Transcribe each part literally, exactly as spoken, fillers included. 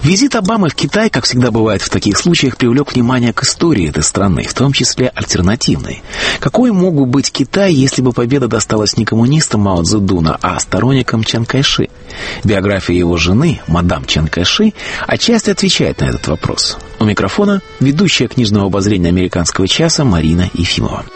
Визит Обамы в Китай, как всегда бывает в таких случаях, привлек внимание к истории этой страны, в том числе альтернативной. Какой мог бы быть Китай, если бы победа досталась не коммунистам Мао Цзэдуна, а сторонникам Чан Кайши? Биография его жены, мадам Чан Кайши, отчасти отвечает на этот вопрос. У микрофона ведущая книжного обозрения «Американского часа» Марина Ефимова.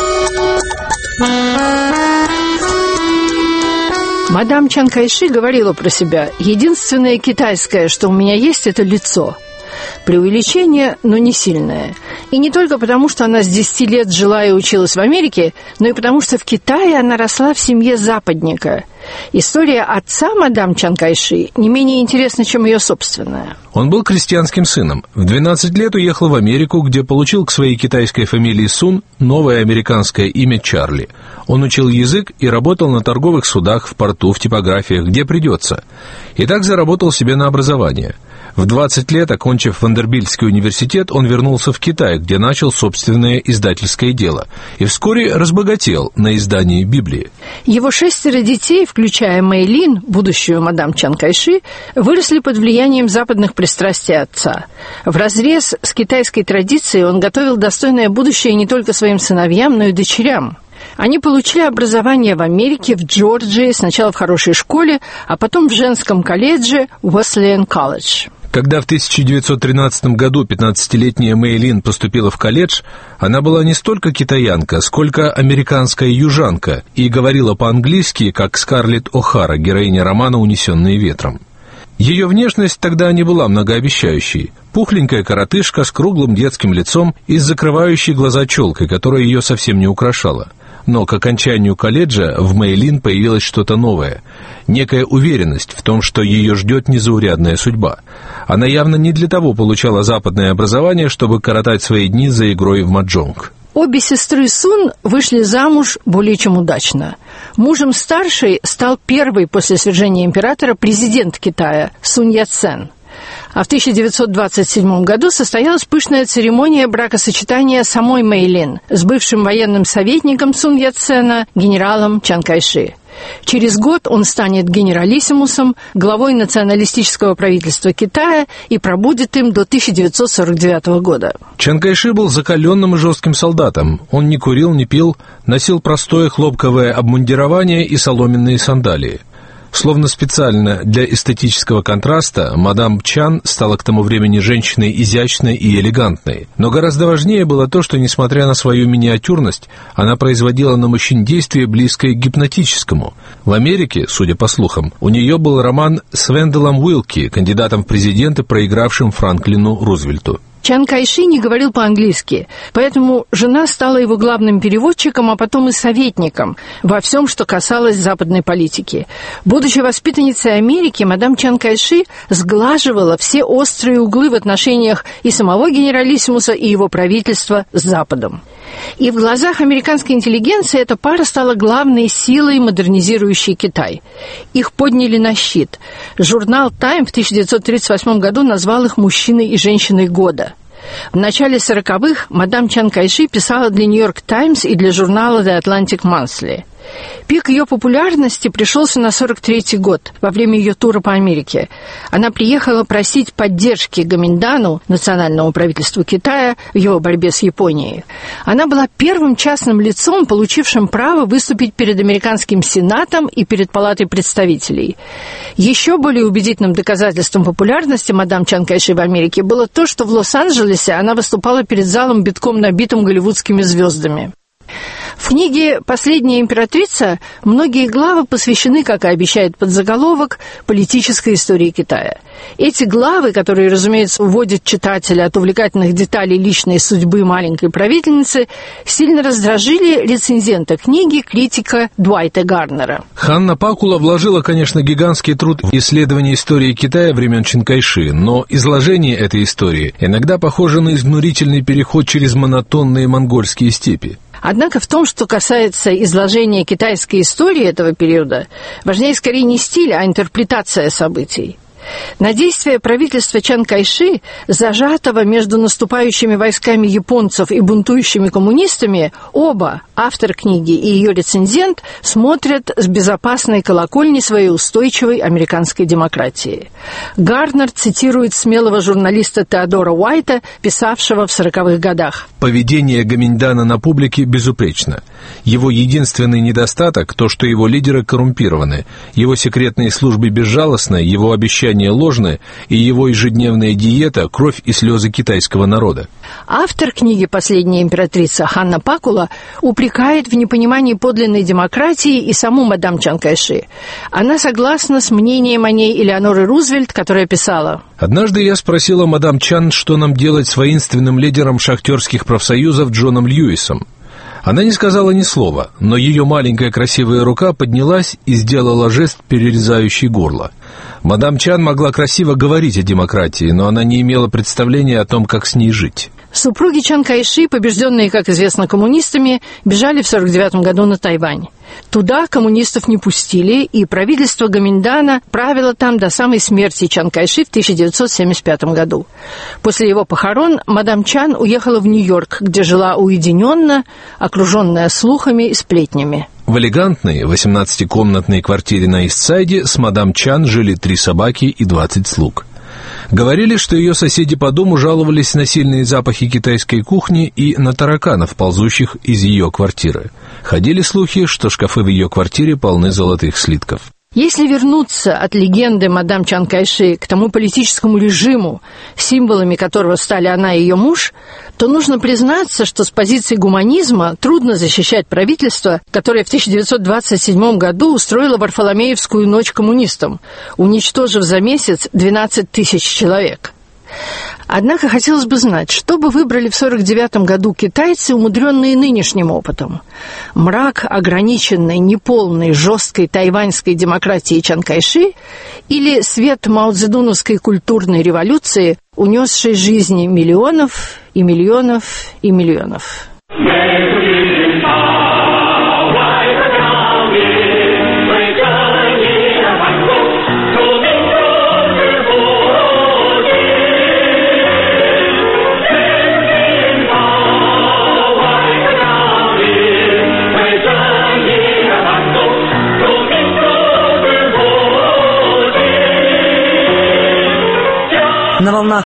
Мадам Чан Кайши говорила про себя: «Единственное китайское, что у меня есть, это лицо». Преувеличение, но не сильное. И не только потому, что она с десяти лет жила и училась в Америке, но и потому, что в Китае она росла в семье западника. История отца мадам Чан Кайши не менее интересна, чем ее собственная. Он был крестьянским сыном. В двенадцать лет уехал в Америку, где получил к своей китайской фамилии Сун новое американское имя Чарли. Он учил язык и работал на торговых судах, в порту, в типографиях, где придется. И так заработал себе на образование. В двадцать лет, окончив Вандербильтский университет, он вернулся в Китай, где начал собственное издательское дело. И вскоре разбогател на издании Библии. Его шестеро детей, включая Мэйлин, будущую мадам Чан Кайши, выросли под влиянием западных пристрастий отца. Вразрез с китайской традицией он готовил достойное будущее не только своим сыновьям, но и дочерям. Они получили образование в Америке, в Джорджии, сначала в хорошей школе, а потом в женском колледже Уэслейн колледж. Когда в тысяча девятьсот тринадцатом году пятнадцатилетняя Мэйлин поступила в колледж, она была не столько китаянка, сколько американская южанка и говорила по-английски, как Скарлетт О'Хара, героиня романа «Унесенные ветром». Ее внешность тогда не была многообещающей. Пухленькая коротышка с круглым детским лицом и с закрывающей глаза челкой, которая ее совсем не украшала. Но к окончанию колледжа в Мэйлин появилось что-то новое. Некая уверенность в том, что ее ждет незаурядная судьба. Она явно не для того получала западное образование, чтобы коротать свои дни за игрой в маджонг. Обе сестры Сун вышли замуж более чем удачно. Мужем старшей стал первый после свержения императора президент Китая Сунь Яцен. А в тысяча девятьсот двадцать седьмом году состоялась пышная церемония бракосочетания самой Мэйлин с бывшим военным советником Сунь Яцена, генералом Чан Кайши. Через год он станет генералиссимусом, главой националистического правительства Китая и пробудет им до тысяча девятьсот сорок девятого года. Чан Кайши был закаленным и жестким солдатом. Он не курил, не пил, носил простое хлопковое обмундирование и соломенные сандалии. Словно специально для эстетического контраста, мадам Чан стала к тому времени женщиной изящной и элегантной. Но гораздо важнее было то, что, несмотря на свою миниатюрность, она производила на мужчин действие, близкое к гипнотическому. В Америке, судя по слухам, у нее был роман с Венделом Уилки, кандидатом в президенты, проигравшим Франклину Рузвельту. Чан Кайши не говорил по-английски, поэтому жена стала его главным переводчиком, а потом и советником во всем, что касалось западной политики. Будучи воспитанницей Америки, мадам Чан Кайши сглаживала все острые углы в отношениях и самого генералиссимуса, и его правительства с Западом. И в глазах американской интеллигенции эта пара стала главной силой, модернизирующей Китай. Их подняли на щит. Журнал «Тайм» в тысяча девятьсот тридцать восьмом году назвал их «мужчиной и женщиной года». В начале сороковых мадам Чан Кайши писала для «Нью-Йорк Таймс» и для журнала «The Atlantic Monthly». Пик ее популярности пришелся на сорок третий год, во время ее тура по Америке. Она приехала просить поддержки Гоминдану, национальному правительству Китая, в его борьбе с Японией. Она была первым частным лицом, получившим право выступить перед американским Сенатом и перед Палатой представителей. Еще более убедительным доказательством популярности мадам Чан Кайши в Америке было то, что в Лос-Анджелесе она выступала перед залом, битком набитым голливудскими звездами. В книге «Последняя императрица» многие главы посвящены, как и обещает подзаголовок, политической истории Китая. Эти главы, которые, разумеется, уводят читателя от увлекательных деталей личной судьбы маленькой правительницы, сильно раздражили рецензента книги, критика Дуайта Гарнера. Ханна Пакула вложила, конечно, гигантский труд в исследование истории Китая времен Чан Кайши, но изложение этой истории иногда похоже на изнурительный переход через монотонные монгольские степи. Однако в том, что касается изложения китайской истории этого периода, важнее скорее не стиль, а интерпретация событий. На действия правительства Чан Кайши, зажатого между наступающими войсками японцев и бунтующими коммунистами, оба, автор книги и ее рецензент, смотрят с безопасной колокольни своей устойчивой американской демократии. Гарнер цитирует смелого журналиста Теодора Уайта, писавшего в сороковых годах. «Поведение Гоминьдана на публике безупречно. Его единственный недостаток – то, что его лидеры коррумпированы, его секретные службы безжалостны, его обещания ложны, и его ежедневная диета – кровь и слезы китайского народа». Автор книги «Последняя императрица» Ханна Пакула упрекает в непонимании подлинной демократии и саму мадам Чан Кайши. Она согласна с мнением о ней Элеоноры Рузвельт, которая писала: «Однажды я спросила мадам Чан, что нам делать с воинственным лидером шахтерских профсоюзов Джоном Льюисом. Она не сказала ни слова, но ее маленькая красивая рука поднялась и сделала жест, перерезающий горло. Мадам Чан могла красиво говорить о демократии, но она не имела представления о том, как с ней жить». Супруги Чан Кайши, побежденные, как известно, коммунистами, бежали в сорок девятом году на Тайвань. Туда коммунистов не пустили, и правительство Гоминьдана правило там до самой смерти Чан Кайши в тысяча девятьсот семьдесят пятом году. После его похорон мадам Чан уехала в Нью-Йорк, где жила уединенно, окруженная слухами и сплетнями. В элегантной восемнадцатикомнатной квартире на Ист-Сайде с мадам Чан жили три собаки и двадцать слуг. Говорили, что ее соседи по дому жаловались на сильные запахи китайской кухни и на тараканов, ползущих из ее квартиры. Ходили слухи, что шкафы в ее квартире полны золотых слитков. Если вернуться от легенды мадам Чан Кайши к тому политическому режиму, символами которого стали она и ее муж, то нужно признаться, что с позиции гуманизма трудно защищать правительство, которое в тысяча девятьсот двадцать седьмом году устроило Варфоломеевскую ночь коммунистам, уничтожив за месяц двенадцать тысяч человек. Однако хотелось бы знать, что бы выбрали в сорок девятом году китайцы, умудренные нынешним опытом. Мрак ограниченной, неполной, жесткой тайваньской демократии Чан Кайши или свет маоцзэдуновской культурной революции, унесшей жизни миллионов и миллионов и миллионов. На волнах